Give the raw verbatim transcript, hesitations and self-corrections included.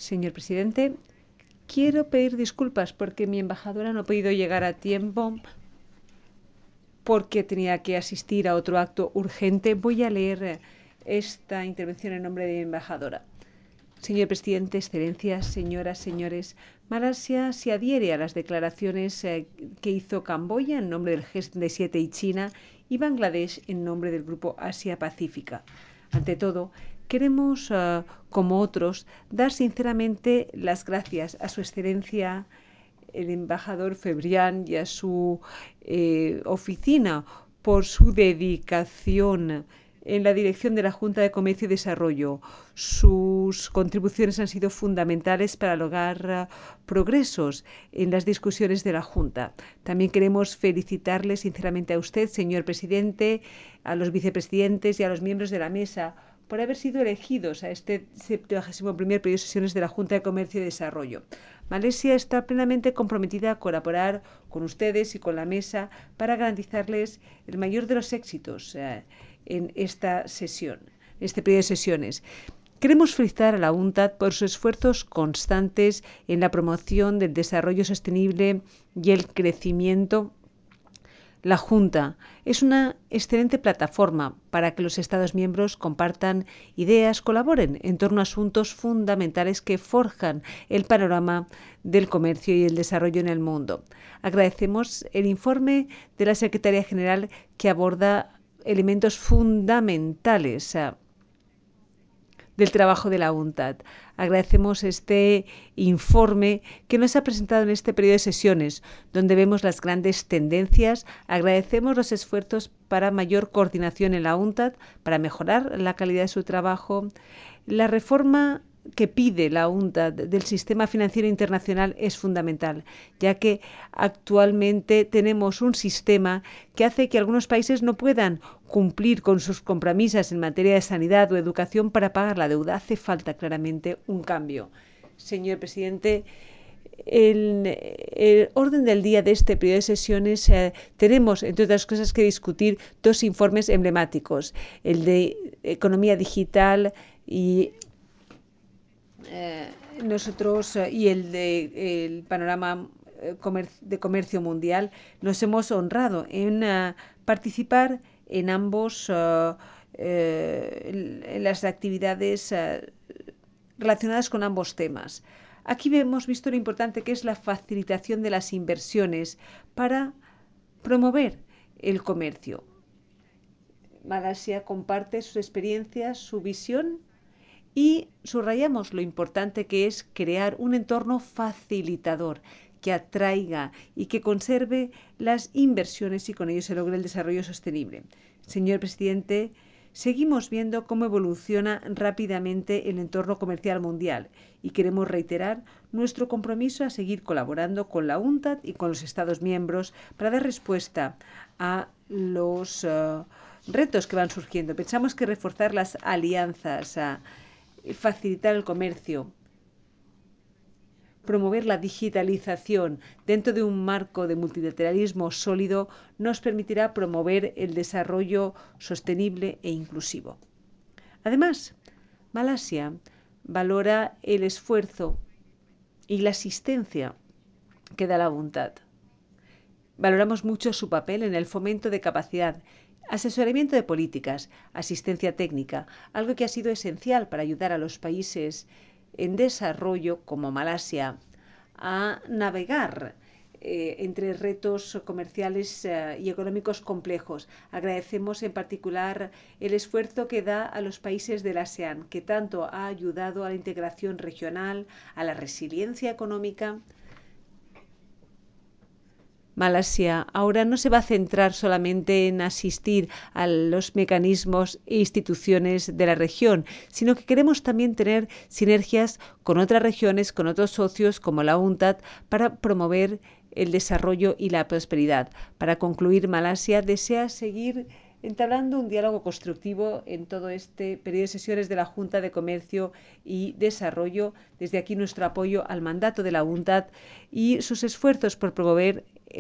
Señor presidente, quiero pedir disculpas porque mi embajadora no ha podido llegar a tiempo porque tenía que asistir a otro acto urgente. Voy a leer esta intervención en nombre de mi embajadora. Señor presidente, excelencias, señoras, señores, Malasia se adhiere a las declaraciones eh, que hizo Camboya en nombre del G setenta y siete y China y Bangladesh en nombre del Grupo Asia-Pacífica. Ante todo, queremos, uh, como otros, dar sinceramente las gracias a su excelencia el embajador Febrián y a su eh, oficina por su dedicación en la dirección de la Junta de Comercio y Desarrollo. Sus contribuciones han sido fundamentales para lograr uh, progresos en las discusiones de la Junta. También queremos felicitarle sinceramente a usted, señor presidente, a los vicepresidentes y a los miembros de la mesa por haber sido elegidos a este septuagésimo primer periodo de sesiones de la Junta de Comercio y Desarrollo. Malasia está plenamente comprometida a colaborar con ustedes y con la mesa para garantizarles el mayor de los éxitos eh, en esta sesión, este periodo de sesiones. Queremos felicitar a la UNTAD por sus esfuerzos constantes en la promoción del desarrollo sostenible y el crecimiento. La Junta es una excelente plataforma para que los Estados miembros compartan ideas, colaboren en torno a asuntos fundamentales que forjan el panorama del comercio y el desarrollo en el mundo. Agradecemos el informe de la Secretaría General que aborda elementos fundamentales uh, del trabajo de la UNTAD. Agradecemos este informe que nos ha presentado en este periodo de sesiones, donde vemos las grandes tendencias. Agradecemos los esfuerzos para mayor coordinación en la UNTAD, para mejorar la calidad de su trabajo. La reforma que pide la UNTAD del sistema financiero internacional es fundamental, ya que actualmente tenemos un sistema que hace que algunos países no puedan cumplir con sus compromisos en materia de sanidad o educación para pagar la deuda. Hace falta claramente un cambio. Señor presidente, en el orden del día de este periodo de sesiones eh, tenemos, entre otras cosas, que discutir dos informes emblemáticos, el de economía digital y Eh, nosotros uh, y el de el panorama eh, comer de comercio mundial nos hemos honrado en uh, participar en ambos uh, eh, en, en las actividades uh, relacionadas con ambos temas. Aquí hemos visto lo importante que es la facilitación de las inversiones para promover el comercio. Malasia comparte sus experiencias, su visión y subrayamos lo importante que es crear un entorno facilitador que atraiga y que conserve las inversiones y con ello se logre el desarrollo sostenible. Señor presidente, seguimos viendo cómo evoluciona rápidamente el entorno comercial mundial y queremos reiterar nuestro compromiso a seguir colaborando con la UNTAD y con los Estados miembros para dar respuesta a los uh, retos que van surgiendo. Pensamos que reforzar las alianzas, uh, facilitar el comercio, promover la digitalización dentro de un marco de multilateralismo sólido nos permitirá promover el desarrollo sostenible e inclusivo. Además, Malasia valora el esfuerzo y la asistencia que da la UNTAD. Valoramos mucho su papel en el fomento de capacidad, asesoramiento de políticas, asistencia técnica, algo que ha sido esencial para ayudar a los países en desarrollo, como Malasia, a navegar eh, entre retos comerciales eh, y económicos complejos. Agradecemos en particular el esfuerzo que da a los países del ASEAN, que tanto ha ayudado a la integración regional, a la resiliencia económica. Malasia ahora no se va a centrar solamente en asistir a los mecanismos e instituciones de la región, sino que queremos también tener sinergias con otras regiones, con otros socios como la UNTAD, para promover el desarrollo y la prosperidad. Para concluir, Malasia desea seguir entablando un diálogo constructivo en todo este periodo de sesiones de la Junta de Comercio y Desarrollo. Desde aquí nuestro apoyo al mandato de la UNTAD y sus esfuerzos por promover